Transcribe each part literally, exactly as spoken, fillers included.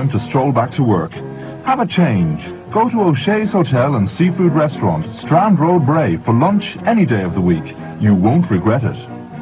time to stroll back to work. Have a change. Go to O'Shea's Hotel and Seafood Restaurant, Strand Road, Bray, for lunch any day of the week. You won't regret it.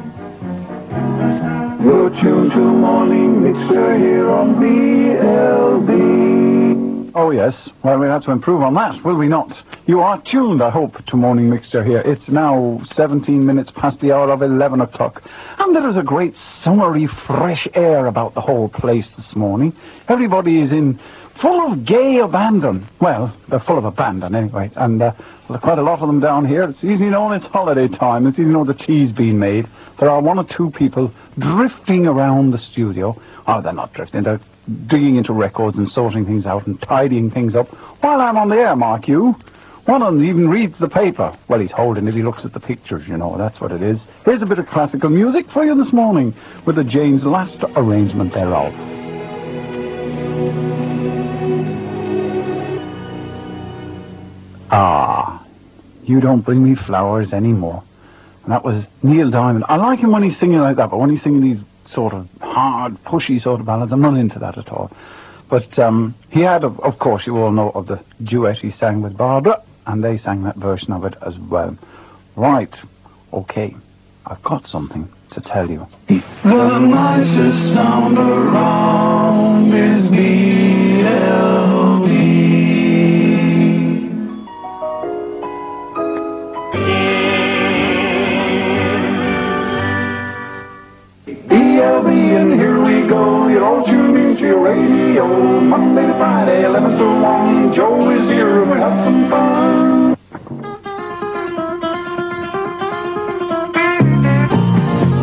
You're tuned to Morning Mixer here on B L B. Oh yes, well we'll have to improve on that, will we not? You are tuned, I hope, to Morning Mixture here. It's now seventeen minutes past the hour of eleven o'clock. And there is a great summery fresh air about the whole place this morning. Everybody is in full of gay abandon. Well, they're full of abandon anyway. And uh, well, quite a lot of them down here. It's easy known it's holiday time. It's easy known the tea's being made. There are one or two people drifting around the studio. Oh, they're not drifting. They're digging into records and sorting things out and tidying things up while I'm on the air, mark you. One of them even reads the paper. Well, he's holding it. He looks at the pictures, you know. That's what it is. Here's a bit of classical music for you this morning with the Jane's last arrangement thereof. Ah, You Don't Bring Me Flowers Anymore. And that was Neil Diamond. I like him when he's singing like that, but when he's singing these sort of hard, pushy sort of ballads, I'm not into that at all. But um, he had, of, of course, you all know of the duet he sang with Barbara, and they sang that version of it as well. Right, okay, I've got something to tell you. The nicest sound around is B L B. B L B, and here we go. You're all tuned into your radio. Monday to Friday, eleven to one. Joe is here, and we have some fun.